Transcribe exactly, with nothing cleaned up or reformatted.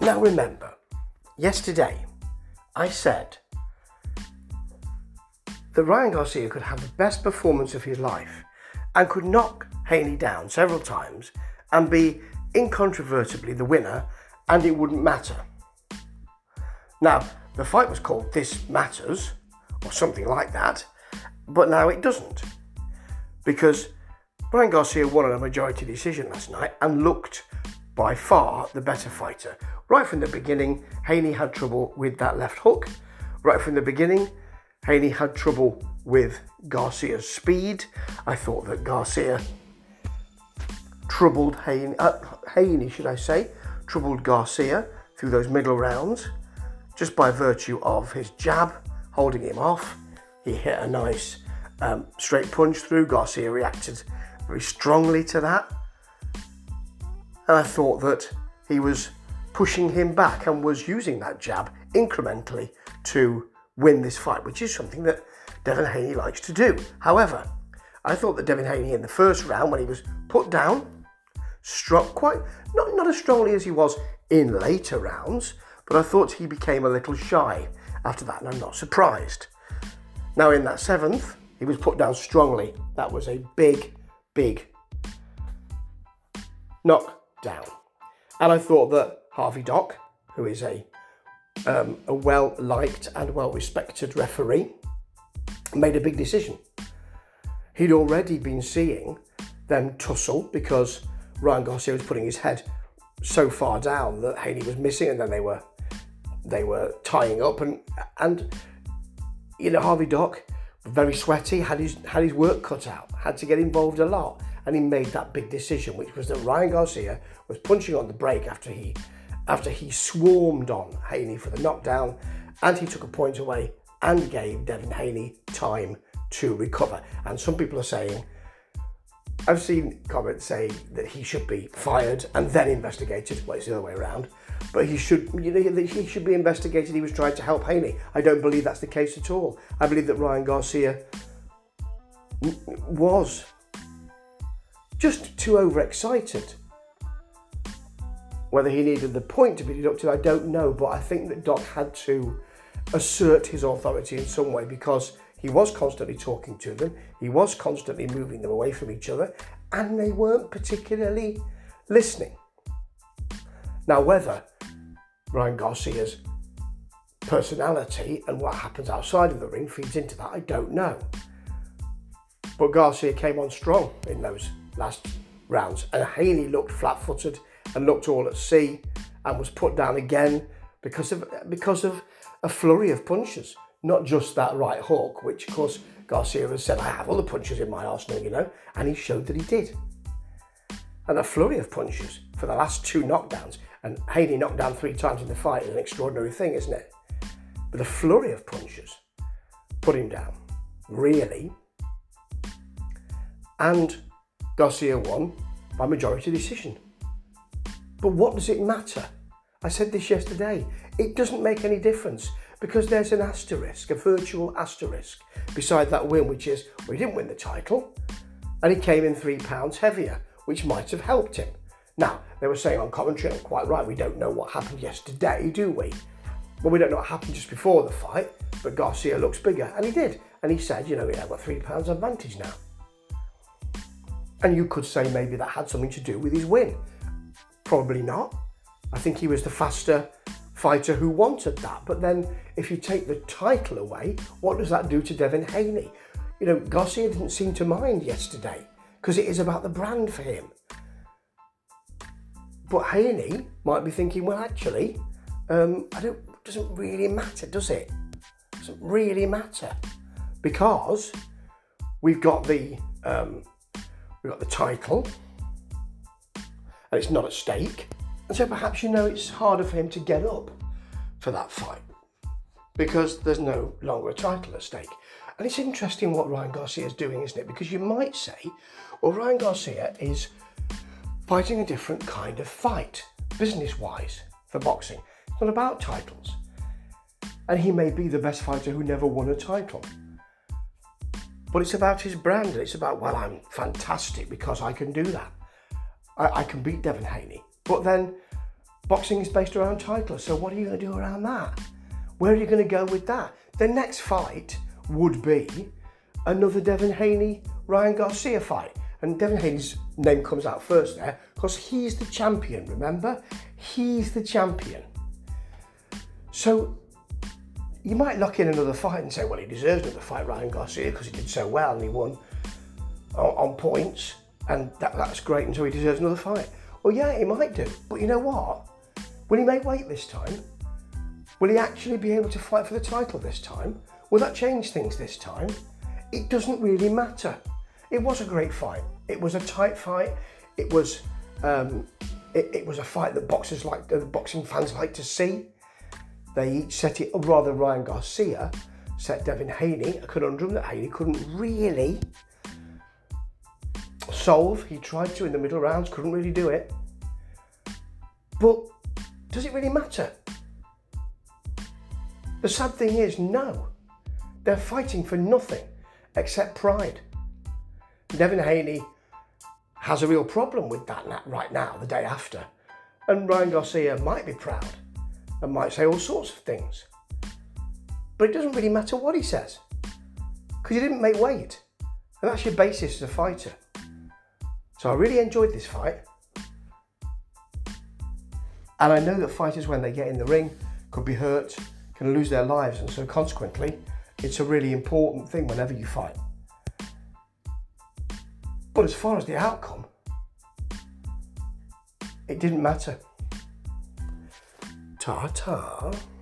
Now remember, yesterday I said that Ryan Garcia could have the best performance of his life and could knock Haney down several times and be incontrovertibly the winner, and it wouldn't matter. Now, the fight was called This Matters, or something like that, but now it doesn't. Because Ryan Garcia won on a majority decision last night and looked by far the better fighter. Right from the beginning, Haney had trouble with that left hook. Right from the beginning, Haney had trouble with Garcia's speed. I thought that Garcia troubled Haney, uh, Haney should I say, troubled Garcia through those middle rounds just by virtue of his jab holding him off. He hit a nice um, straight punch through. Garcia reacted very strongly to that. And I thought that he was pushing him back and was using that jab incrementally to win this fight, which is something that Devin Haney likes to do. However, I thought that Devin Haney in the first round, when he was put down, struck quite, not, not as strongly as he was in later rounds, but I thought he became a little shy after that, and I'm not surprised. Now in that seventh, he was put down strongly. That was a big, big knockdown. And I thought that Harvey Dock, who is a um, a well-liked and well-respected referee, made a big decision. He'd already been seeing them tussle because Ryan Garcia was putting his head so far down that Haney was missing, and then they were they were tying up, and and you know, Harvey Dock, very sweaty, had his had his work cut out, had to get involved a lot, and he made that big decision, which was that Ryan Garcia was punching on the brake after he after he swarmed on Haney for the knockdown, and he took a point away and gave Devin Haney time to recover. And some people are saying, I've seen comments say that he should be fired and then investigated. Well, it's the other way around. But he should, you know, he should be investigated. He was trying to help Haney. I don't believe that's the case at all. I believe that Ryan Garcia was just too overexcited. Whether he needed the point to be deducted, I don't know. But I think that Doc had to assert his authority in some way, because he was constantly talking to them. He was constantly moving them away from each other, and they weren't particularly listening. Now, whether Ryan Garcia's personality and what happens outside of the ring feeds into that, I don't know. But Garcia came on strong in those last rounds, and Haney looked flat-footed and looked all at sea and was put down again because of because of a flurry of punches. Not just that right hook, which of course Garcia has said, I have other punches in my arsenal, you know, and he showed that he did. And a flurry of punches for the last two knockdowns, and Haney knocked down three times in the fight is an extraordinary thing, isn't it? But a flurry of punches put him down, really. And Garcia won by majority decision. But what does it matter? I said this yesterday. It doesn't make any difference, because there's an asterisk, a virtual asterisk, beside that win, which is, well, he didn't win the title, and he came in three pounds heavier, which might have helped him. Now, they were saying on commentary, and quite right, we don't know what happened yesterday, do we? Well, we don't know what happened just before the fight, but Garcia looks bigger, and he did. And he said, you know, yeah, I've got three pounds advantage now. And you could say maybe that had something to do with his win. Probably not. I think he was the faster fighter who wanted that. But then if you take the title away, what does that do to Devin Haney? You know, Garcia didn't seem to mind yesterday because it is about the brand for him. But Haney might be thinking, well, actually, um, I don't, it doesn't really matter, does it? It doesn't really matter, because we've got the um, we've got the title, and it's not at stake. And so perhaps, you know, it's harder for him to get up for that fight because there's no longer a title at stake. And it's interesting what Ryan Garcia is doing, isn't it? Because you might say, well, Ryan Garcia is fighting a different kind of fight, business-wise, for boxing. It's not about titles. And he may be the best fighter who never won a title. But it's about his brand, and it's about, well, I'm fantastic because I can do that. I, I can beat Devin Haney. But then Boxing is based around titles, so what are you going to do around that? Where are you going to go with that? The next fight would be another Devin Haney, Ryan Garcia fight. And Devin Haney's name comes out first there because he's the champion, remember? He's the champion. So you might lock in another fight and say, well, he deserves another fight, Ryan Garcia, because he did so well and he won on, on points, and that, that's great, and so he deserves another fight. Well, yeah, he might do, but you know what? Will he make weight this time? Will he actually be able to fight for the title this time? Will that change things this time? It doesn't really matter. It was a great fight. It was a tight fight. It was um, it, it was a fight that boxers like, the boxing fans like to see. They each set it, or rather Ryan Garcia set Devin Haney a conundrum that Haney couldn't really solve. He tried to in the middle rounds, couldn't really do it. But does it really matter? The sad thing is, no. They're fighting for nothing except pride. Devin Haney has a real problem with that right now, the day after. And Ryan Garcia might be proud and might say all sorts of things. But it doesn't really matter what he says, because he didn't make weight. And that's your basis as a fighter. So I really enjoyed this fight. And I know that fighters, when they get in the ring, could be hurt, can lose their lives, and so consequently, it's a really important thing whenever you fight. But as far as the outcome, it didn't matter. Ta-ta.